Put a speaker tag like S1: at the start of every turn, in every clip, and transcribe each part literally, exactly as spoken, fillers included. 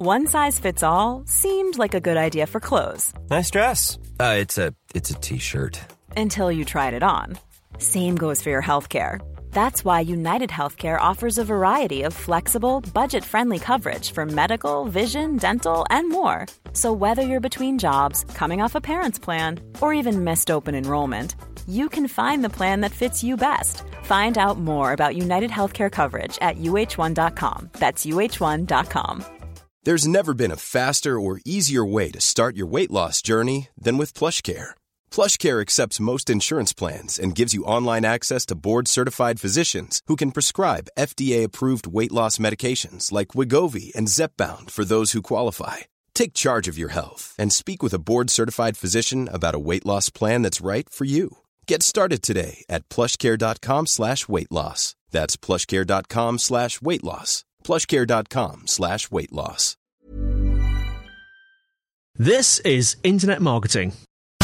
S1: One size fits all seemed like a good idea for clothes.
S2: Nice dress. Uh, it's a it's a t-shirt.
S1: Until you tried it on. Same goes for your healthcare. That's why United Healthcare offers a variety of flexible, budget-friendly coverage for medical, vision, dental, and more. So whether you're between jobs, coming off a parent's plan, or even missed open enrollment, you can find the plan that fits you best. Find out more about United Healthcare coverage at U H one dot com. That's U H one dot com.
S3: There's never been a faster or easier way to start your weight loss journey than with PlushCare. PlushCare accepts most insurance plans and gives you online access to board-certified physicians who can prescribe F D A-approved weight loss medications like Wegovy and Zepbound for those who qualify. Take charge of your health and speak with a board-certified physician about a weight loss plan that's right for you. Get started today at plushcare.com slash weight loss. That's plushcare.com slash weight loss. plushcare.com slash weight loss.
S4: This is Internet Marketing.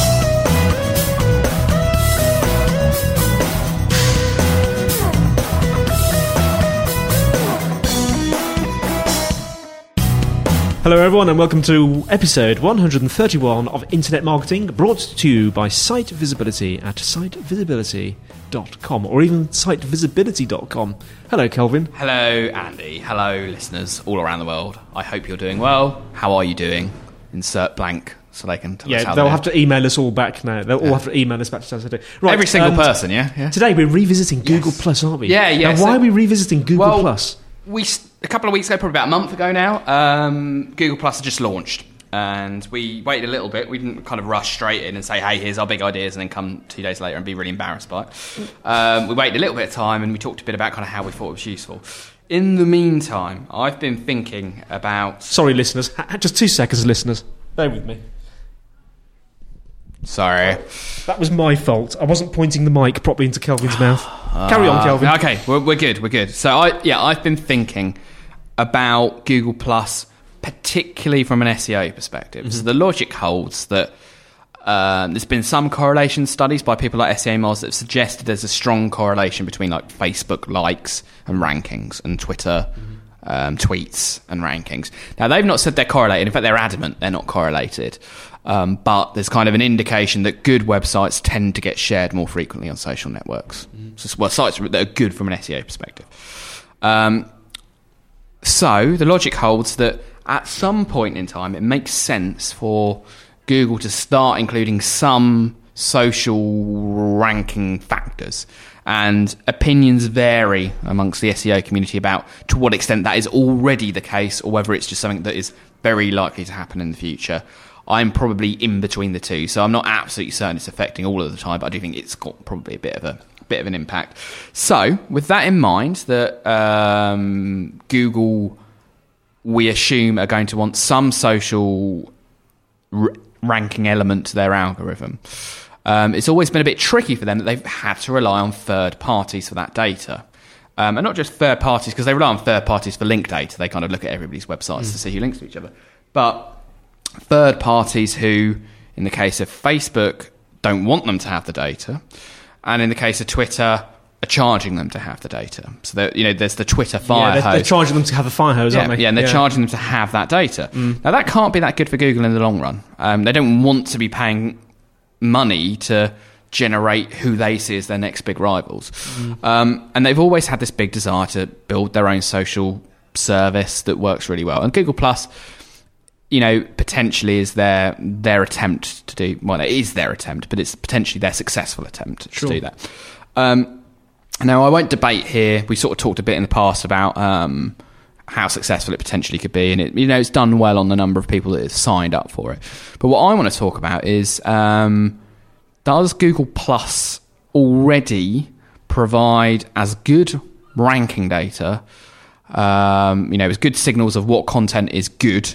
S4: Hello everyone and welcome to episode one hundred thirty-one of Internet Marketing, brought to you by Site Visibility at site visibility dot com or even site visibility dot com. Hello Kelvin.
S5: Hello Andy. Hello listeners all around the world. I hope you're doing well. How are you doing? Insert blank so they can tell
S4: yeah,
S5: us how
S4: they'll
S5: they're...
S4: have to email us all back now. They'll yeah. all have to email us back to tell us how to do. Right,
S5: Every single
S4: um,
S5: person, yeah? yeah?
S4: Today we're revisiting
S5: yes.
S4: Google Plus, aren't we?
S5: Yeah, yeah.
S4: Now,
S5: so,
S4: why are we revisiting Google
S5: well,
S4: Plus?
S5: We... A couple of weeks ago, probably about a month ago now, um, Google Plus had just launched. And we waited a little bit. We didn't kind of rush straight in and say, hey, here's our big ideas, and then come two days later and be really embarrassed by it. Um, we waited a little bit of time, and we talked a bit about kind of how we thought it was useful. In the meantime, I've been thinking about...
S4: Sorry, listeners. Just two seconds, listeners. Bear with me.
S5: Sorry.
S4: That was my fault. I wasn't pointing the mic properly into Kelvin's mouth. Carry on, Kelvin.
S5: Uh, okay, we're, we're good, we're good. So, I yeah, I've been thinking about Google Plus, particularly from an S E O perspective. Mm-hmm. So the logic holds that um, there's been some correlation studies by people like S E O Moz that have suggested there's a strong correlation between like Facebook likes and rankings and Twitter mm-hmm. um, tweets and rankings. Now, they've not said they're correlated. In fact, they're adamant they're not correlated. Um, but there's kind of an indication that good websites tend to get shared more frequently on social networks. Mm-hmm. So, well, sites that are good from an S E O perspective. Um, so the logic holds that at some point in time, it makes sense for Google to start including some social ranking factors. And opinions vary amongst the S E O community about to what extent that is already the case or whether it's just something that is very likely to happen in the future. I'm probably in between the two, so I'm not absolutely certain it's affecting all of the time, but I do think it's got probably a bit of a bit of an impact. So, with that in mind, that um, Google, we assume, are going to want some social r- ranking element to their algorithm. Um, it's always been a bit tricky for them that they've had to rely on third parties for that data. Um, and not just third parties, because they rely on third parties for link data. They kind of look at everybody's websites mm. to see who links to each other. But third parties who, in the case of Facebook, don't want them to have the data, and in the case of Twitter, are charging them to have the data. So, you know, there's the Twitter fire
S4: yeah,
S5: hose.
S4: They're charging them to have a fire hose,
S5: yeah,
S4: aren't they?
S5: Yeah, and they're
S4: yeah.
S5: charging them to have that data. Mm. Now, that can't be that good for Google in the long run. Um, they don't want to be paying money to generate who they see as their next big rivals. Mm. Um, and they've always had this big desire to build their own social service that works really well. And Google Plus, you know, potentially is their their attempt to do, well, it is their attempt, but it's potentially their successful attempt
S4: sure.
S5: to do that. Um, now, I won't debate here. We sort of talked a bit in the past about um, how successful it potentially could be, and it, you know, it's done well on the number of people that have signed up for it. But what I want to talk about is, um, does Google Plus already provide as good ranking data, um, you know, as good signals of what content is good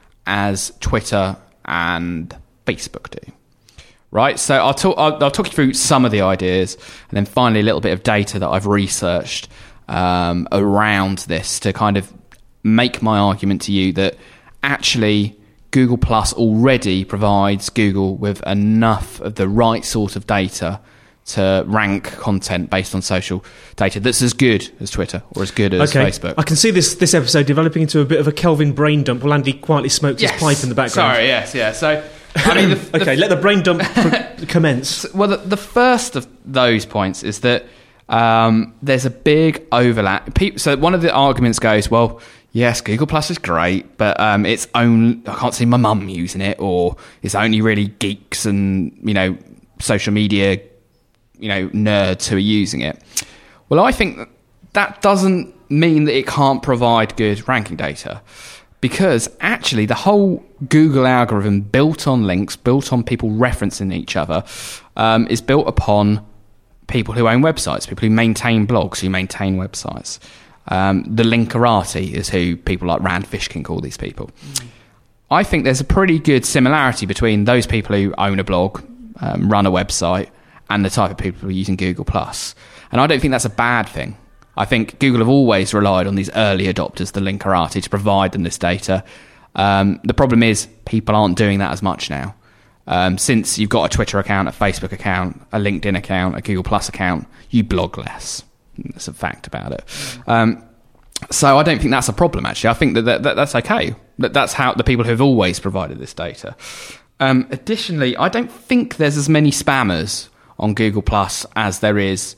S5: as Twitter and Facebook do? Right, so I'll talk. I'll, I'll talk you through some of the ideas, and then finally a little bit of data that I've researched um, around this to kind of make my argument to you that actually Google Plus already provides Google with enough of the right sort of data to rank content based on social data that's as good as Twitter or as good as
S4: okay.
S5: Facebook.
S4: I can see this this episode developing into a bit of a Kelvin brain dump while Andy quietly smokes
S5: yes.
S4: his pipe in the background.
S5: Sorry, yes, yeah. So, I mean, the,
S4: okay,
S5: the,
S4: let the brain dump pr- commence.
S5: Well, the, the first of those points is that um, there's a big overlap. People, so one of the arguments goes, well, yes, Google Plus is great, but um, it's only I can't see my mum using it, or it's only really geeks and you know social media. you know, nerds who are using it. Well, I think that, that doesn't mean that it can't provide good ranking data, because actually the whole Google algorithm built on links, built on people referencing each other, um, is built upon people who own websites, people who maintain blogs, who maintain websites. Um, the linkerati is who people like Rand Fishkin call these people. Mm. I think there's a pretty good similarity between those people who own a blog, um, run a website, and the type of people who are using Google Plus. And I don't think that's a bad thing. I think Google have always relied on these early adopters, the linkerati, to provide them this data. Um, the problem is people aren't doing that as much now. Um, since you've got a Twitter account, a Facebook account, a LinkedIn account, a Google Plus account, you blog less. That's a fact about it. Um, so I don't think that's a problem, actually. I think that, that, that that's okay. That that's how the people who have always provided this data. Um, additionally, I don't think there's as many spammers on Google Plus as there is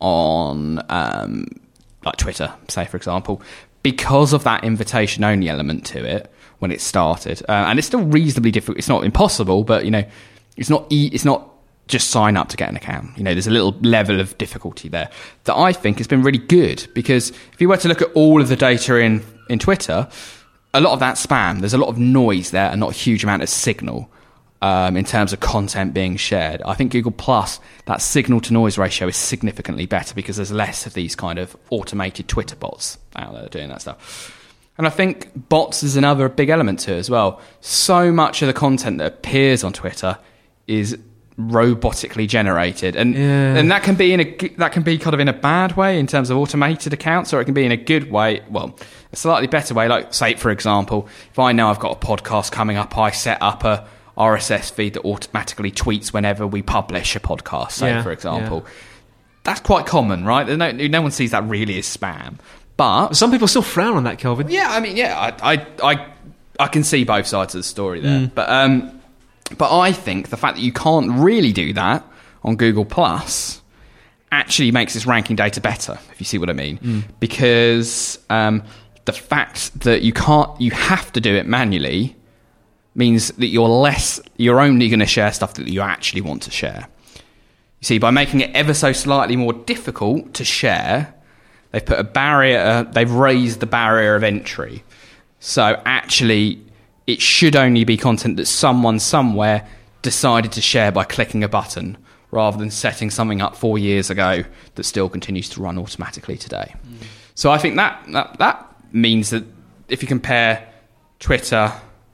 S5: on um, like Twitter, say for example, because of that invitation only element to it when it started, uh, and it's still reasonably difficult. It's not impossible, but you know, it's not e- it's not just sign up to get an account. You know, there's a little level of difficulty there that I think has been really good, because if you were to look at all of the data in in Twitter, a lot of that spam, there's a lot of noise there and not a huge amount of signal. Um, in terms of content being shared, I think Google Plus, that signal to noise ratio is significantly better because there's less of these kind of automated Twitter bots out there doing that stuff. And I think bots is another big element to it as well. So much of the content that appears on Twitter is robotically generated, and
S4: yeah.
S5: and that can be in a that can be kind of in a bad way in terms of automated accounts, or it can be in a good way. Well, a slightly better way. Like, say for example, if I know I've got a podcast coming up, I set up a R S S feed that automatically tweets whenever we publish a podcast, say, yeah, for example. Yeah. That's quite common, right? No, no one sees that really as spam. But
S4: some people still frown on that, Kelvin.
S5: Yeah, I mean, yeah, I I, I, I can see both sides of the story there. Mm. But um, but I think the fact that you can't really do that on Google Plus actually makes this ranking data better, if you see what I mean. Mm. Because um, the fact that you can't, you have to do it manually means that you're less, you're only going to share stuff that you actually want to share. You see, by making it ever so slightly more difficult to share, they've put a barrier, uh, they've raised the barrier of entry. So actually, it should only be content that someone somewhere decided to share by clicking a button, rather than setting something up four years ago that still continues to run automatically today. Mm. So I think that, that that means that if you compare Twitter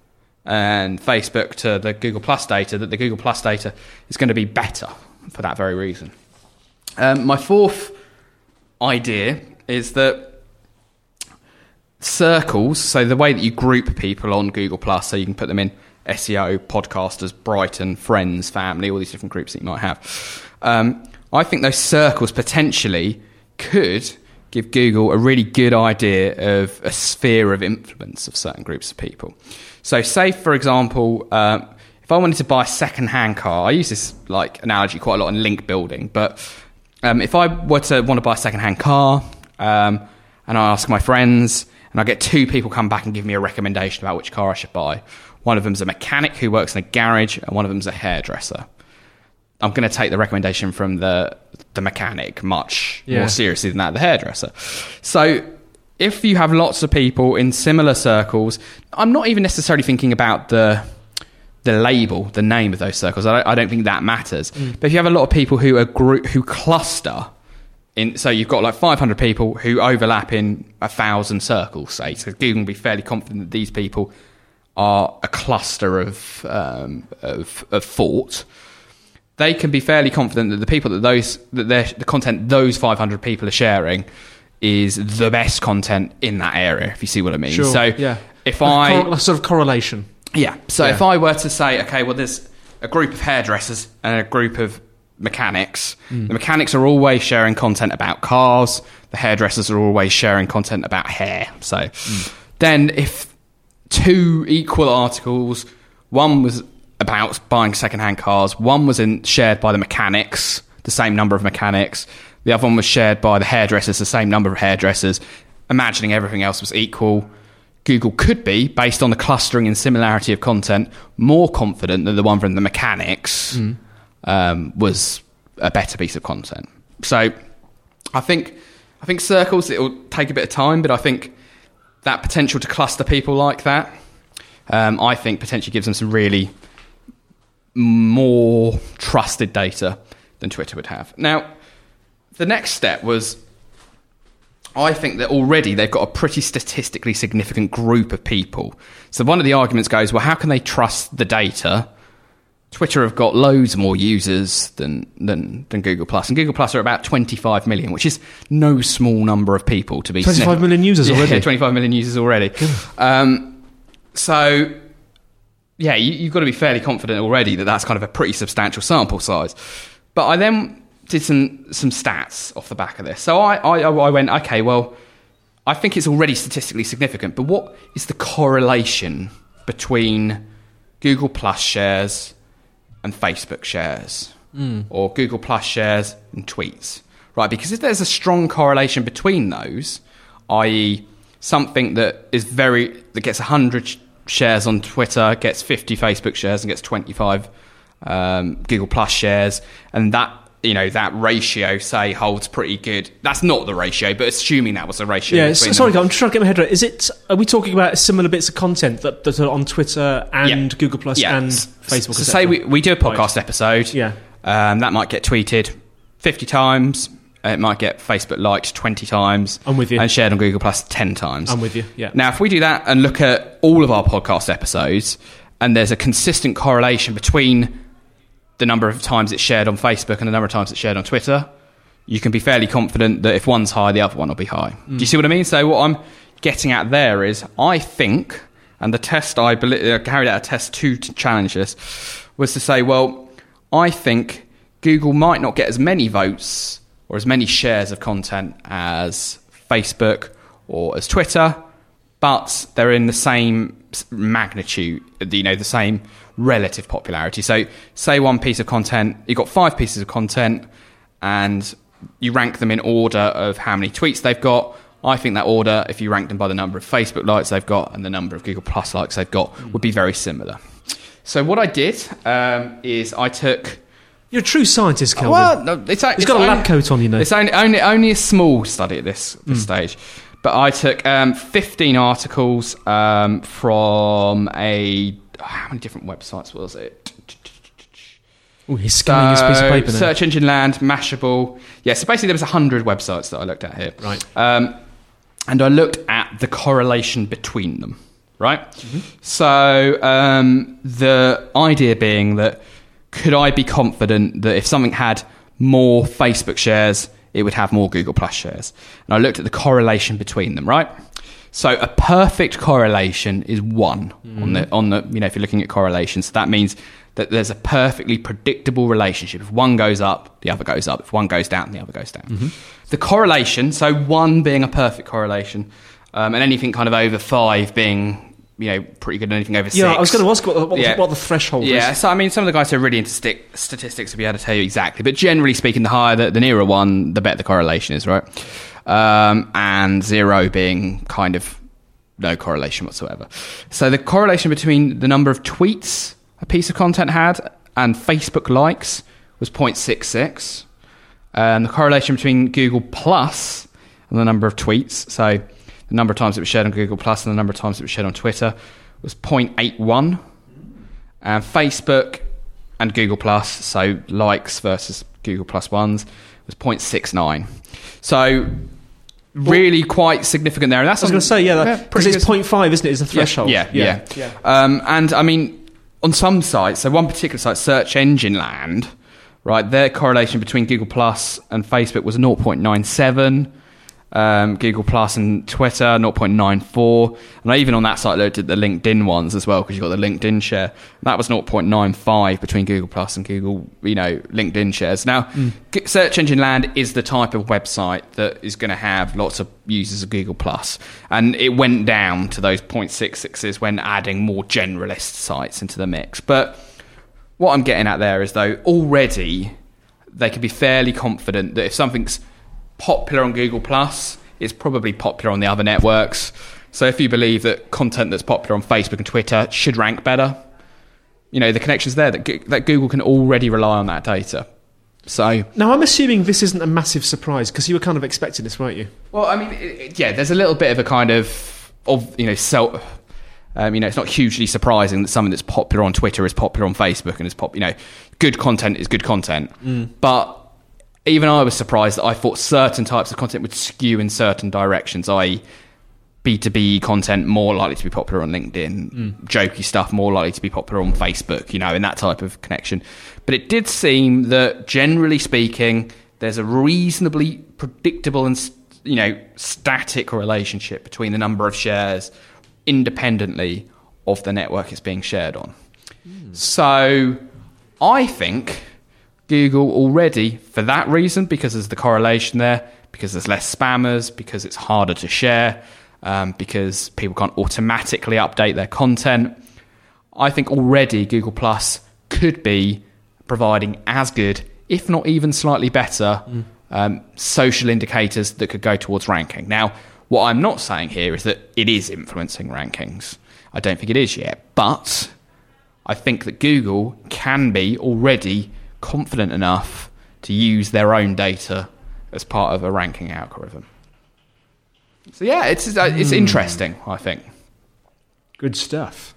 S5: and Facebook to the Google Plus data, that the Google Plus data is going to be better for that very reason. Um, my fourth idea is that circles, so the way that you group people on Google Plus, so you can put them in S E O, podcasters, Brighton, friends, family, all these different groups that you might have. Um, I think those circles potentially could give Google a really good idea of a sphere of influence of certain groups of people. So say, for example, um, if I wanted to buy a second-hand car, I use this like analogy quite a lot in link building, but um, if I were to want to buy a second-hand car um, and I ask my friends and I get two people come back and give me a recommendation about which car I should buy, one of them's a mechanic who works in a garage and one of them's a hairdresser, I'm going to take the recommendation from the the mechanic much yeah. more seriously than that of the hairdresser. So if you have lots of people in similar circles, I'm not even necessarily thinking about the the label, the name of those circles. I don't, I don't think that matters. Mm. But if you have a lot of people who are group, who cluster in, so you've got like five hundred people who overlap in a thousand circles, say, so Google can be fairly confident that these people are a cluster of um, of, of thought. They can be fairly confident that the people that those that the content those five hundred people are sharing is the best content in that area, if you see what I mean.
S4: Sure,
S5: so
S4: yeah.
S5: if
S4: a
S5: I
S4: cor- a sort of correlation.
S5: Yeah. So
S4: yeah.
S5: if I were to say, okay, well, there's a group of hairdressers and a group of mechanics. Mm. The mechanics are always sharing content about cars. The hairdressers are always sharing content about hair. So mm. then if two equal articles, one was about buying second-hand cars, one was in, shared by the mechanics, the same number of mechanics, the other one was shared by the hairdressers, the same number of hairdressers, imagining everything else was equal, Google could be, based on the clustering and similarity of content, more confident that the one from the mechanics mm. um, was a better piece of content. So I think I think circles, it will take a bit of time, but I think that potential to cluster people like that, um, I think potentially gives them some really more trusted data than Twitter would have. Now, the next step was, I think that already they've got a pretty statistically significant group of people. So one of the arguments goes, well, how can they trust the data? Twitter have got loads more users than than, than Google Plus, and Google Plus are about twenty-five million, which is no small number of people to be.
S4: twenty-five million users
S5: yeah,
S4: already.
S5: Yeah, twenty-five million users already. Um, so, yeah, you, you've got to be fairly confident already that that's kind of a pretty substantial sample size. But I then did some some stats off the back of this. So I, I I went, okay, well, I think it's already statistically significant, but what is the correlation between Google Plus shares and Facebook shares, mm. or Google Plus shares and tweets, right? Because if there's a strong correlation between those, that is something that is very, that gets one hundred sh- shares on Twitter, gets fifty Facebook shares and gets twenty-five um, Google Plus shares, and that, you know, that ratio, say, holds pretty good. That's not the ratio, but assuming that was the ratio.
S4: Yeah, so, sorry, I'm just trying to get my head right. Is it, are we talking about similar bits of content that, that are on Twitter and
S5: yeah.
S4: Google Plus
S5: yeah.
S4: and Facebook?
S5: So say we, we do a podcast right. episode.
S4: Yeah.
S5: Um, that might get tweeted fifty times. It might get Facebook liked twenty times.
S4: I'm with you.
S5: And shared on Google Plus ten times.
S4: I'm with you, yeah.
S5: Now, if we do that and look at all of our podcast episodes, and there's a consistent correlation between the number of times it's shared on Facebook and the number of times it's shared on Twitter, you can be fairly confident that if one's high, the other one will be high. Mm. Do you see what I mean? So what I'm getting at there is, I think, and the test, I believe, I carried out a test to, to challenge this, was to say, well, I think Google might not get as many votes or as many shares of content as Facebook or as Twitter, but they're in the same magnitude, you know, the same relative popularity. So say one piece of content, you've got five pieces of content and you rank them in order of how many tweets they've got. I think that order, if you rank them by the number of Facebook likes they've got and the number of Google Plus likes they've got, would be very similar. So what I did um, is I took...
S4: You're a true scientist, Kelvin.
S5: Well, no, it's,
S4: He's got a lab
S5: only,
S4: coat on, you know.
S5: It's only, only, only a small study at this, this mm. stage. But I took um, fifteen articles um, from a... How many different websites was it?
S4: Oh, he's scanning his piece of paper now.
S5: Search Engine Land, Mashable. Yeah, so basically there was one hundred websites that I looked at here.
S4: Right.
S5: Um, and I looked at the correlation between them, right? Mm-hmm. So um, the idea being that, could I be confident that if something had more Facebook shares, it would have more Google Plus shares? And I looked at the correlation between them, right? So a perfect correlation is one mm. on the on the you know, if you're looking at correlations. So that means that there's a perfectly predictable relationship. If one goes up, the other goes up. If one goes down, the other goes down. Mm-hmm. The correlation, so one being a perfect correlation, um, and anything kind of over five being, you know, pretty good, and anything over six.
S4: Yeah, I was going to ask what the, what,
S5: yeah.
S4: what the threshold
S5: yeah, is. Yeah, so I mean, some of the guys who are really into stick, statistics will be able to tell you exactly. But generally speaking, the higher, the, the nearer one, the better the correlation is, right? Um, and zero being kind of no correlation whatsoever. So the correlation between the number of tweets a piece of content had and Facebook likes was zero point six six. And the correlation between Google Plus and the number of tweets, so the number of times it was shared on Google Plus and the number of times it was shared on Twitter, was zero point eight one. And Facebook and Google Plus, so likes versus Google Plus ones, was zero point six nine. So really quite significant there. And that's
S4: I was going to say, yeah, because
S5: yeah,
S4: it's zero point five, isn't it, is the threshold?
S5: Yeah, yeah. yeah. yeah. Um, and I mean, on some sites, so one particular site, Search Engine Land, right, their correlation between Google Plus and Facebook was zero point nine seven. Um, Google Plus and Twitter, zero point nine four. And I even on that site looked at the LinkedIn ones as well, because you've got the LinkedIn share. That was zero point nine five between Google Plus and Google, you know, LinkedIn shares. Now, mm. Search Engine Land is the type of website that is going to have lots of users of Google Plus. And it went down to those zero point six sixes when adding more generalist sites into the mix. But what I'm getting at there is, though, already they can be fairly confident that if something's popular on Google Plus, it's probably popular on the other networks. So if you believe that content that's popular on Facebook and Twitter should rank better, you know, the connection's there, that, that Google can already rely on that data. So
S4: now, I'm assuming this isn't a massive surprise, because you were kind of expecting this, weren't you?
S5: Well, I mean, it, it, yeah, there's a little bit of a kind of, of you know, self... Um, you know, it's not hugely surprising that something that's popular on Twitter is popular on Facebook, and is pop. You know, good content is good content. Mm. But even I was surprised that I thought certain types of content would skew in certain directions, that is, B two B content more likely to be popular on LinkedIn, mm. jokey stuff more likely to be popular on Facebook. You know, in that type of connection. But it did seem that, generally speaking, there's a reasonably predictable and, you know, static relationship between the number of shares independently of the network it's being shared on. Mm. So I think Google already, for that reason, because there's the correlation there, because there's less spammers, because it's harder to share, um, because people can't automatically update their content, I think already Google Plus could be providing as good, if not even slightly better, mm. um, social indicators that could go towards ranking. Now, what I'm not saying here is that it is influencing rankings. I don't think it is yet. But I think that Google can be already confident enough to use their own data as part of a ranking algorithm. So yeah, it's it's mm. interesting, I think.
S4: Good stuff.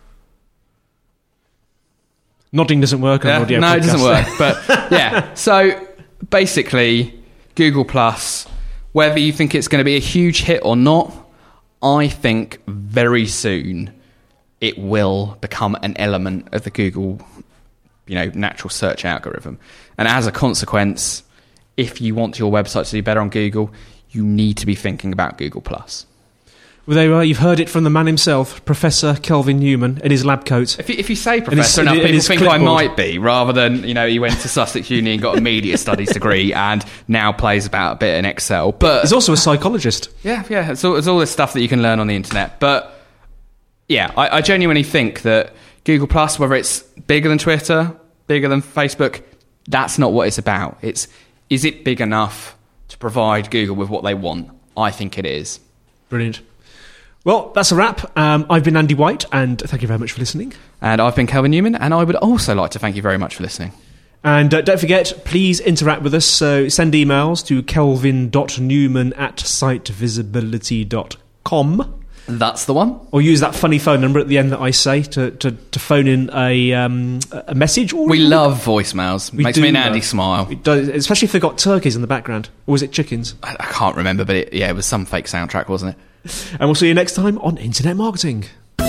S4: Nodding doesn't work on
S5: yeah,
S4: audio
S5: No,
S4: podcast.
S5: It doesn't work. But yeah, so basically, Google Plus, whether you think it's going to be a huge hit or not, I think very soon it will become an element of the Google, you know, natural search algorithm. And as a consequence, if you want your website to do better on Google, you need to be thinking about Google Plus.
S4: Well, there you are. You've heard it from the man himself, Professor Kelvin Newman, in his lab coat.
S5: If you, if you say professor enough, people think clipboard. I might be, rather than, you know, he went to Sussex Uni and got a media studies degree and now plays about a bit in Excel. But
S4: he's also a psychologist.
S5: Yeah, yeah. It's all, it's all this stuff that you can learn on the internet. But yeah, I, I genuinely think that Google Plus, whether it's bigger than Twitter, bigger than Facebook, that's not what it's about. It's, is it big enough to provide Google with what they want? I think it is.
S4: Brilliant. Well, that's a wrap. Um, I've been Andy White, and thank you very much for listening.
S5: And I've been Kelvin Newman, and I would also like to thank you very much for listening.
S4: And uh, don't forget, please interact with us. So send emails to kelvin dot newman at site visibility dot com.
S5: That's the one.
S4: Or use that funny phone number at the end that I say to, to, to phone in a um, a message. Or
S5: we love voicemails. We Makes me and Andy smile.
S4: It does, especially if they've got turkeys in the background. Or was it chickens?
S5: I, I can't remember, but it, yeah, it was some fake soundtrack, wasn't it?
S4: And we'll see you next time on Internet Marketing.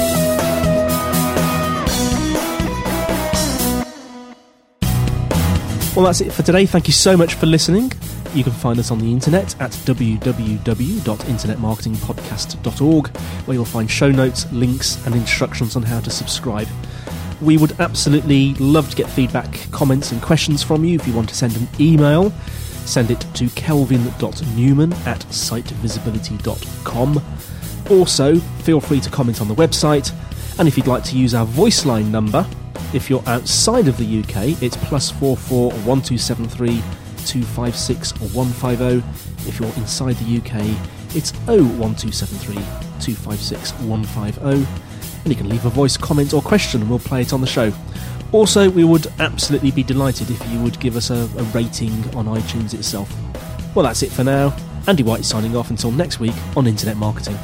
S4: Well, that's it for today. Thank you so much for listening. You can find us on the internet at w w w dot internet marketing podcast dot org, where you'll find show notes, links, and instructions on how to subscribe. We would absolutely love to get feedback, comments, and questions from you. If you want to send an email, send it to kelvin dot newman at site visibility dot com. Also, feel free to comment on the website, and if you'd like to use our voice line number, if you're outside of the U K, it's plus four four one two seven three two five six one five zero. If you're inside the U K, it's oh one two seven three two five six one five zero, and you can leave a voice comment or question and we'll play it on the show. Also, we would absolutely be delighted if you would give us a, a rating on iTunes itself. Well, that's it for now. Andy White signing off until next week on Internet Marketing.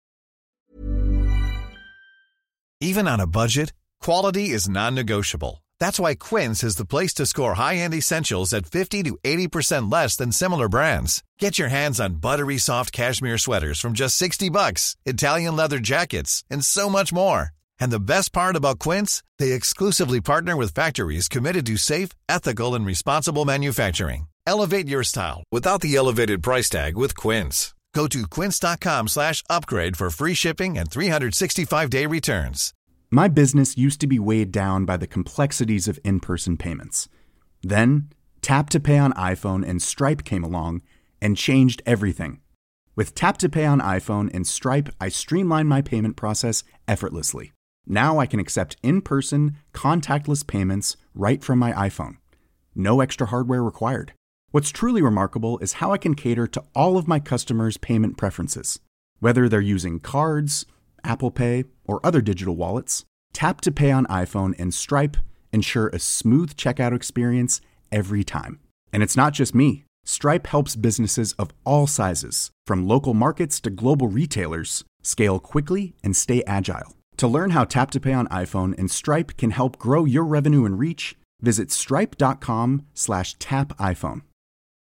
S6: Even on a budget, quality is non-negotiable. That's why Quince is the place to score high-end essentials at fifty to eighty percent less than similar brands. Get your hands on buttery soft cashmere sweaters from just sixty bucks, Italian leather jackets, and so much more. And the best part about Quince, they exclusively partner with factories committed to safe, ethical, and responsible manufacturing. Elevate your style without the elevated price tag with Quince. Go to quince.com slash upgrade for free shipping and three sixty-five day returns.
S7: My business used to be weighed down by the complexities of in-person payments. Then, Tap to Pay on iPhone and Stripe came along and changed everything. With Tap to Pay on iPhone and Stripe, I streamlined my payment process effortlessly. Now I can accept in-person, contactless payments right from my iPhone. No extra hardware required. What's truly remarkable is how I can cater to all of my customers' payment preferences. Whether they're using cards, Apple Pay, or other digital wallets, Tap to Pay on iPhone and Stripe ensure a smooth checkout experience every time. And it's not just me. Stripe helps businesses of all sizes, from local markets to global retailers, scale quickly and stay agile. To learn how Tap to Pay on iPhone and Stripe can help grow your revenue and reach, visit stripe.com slash tap iPhone.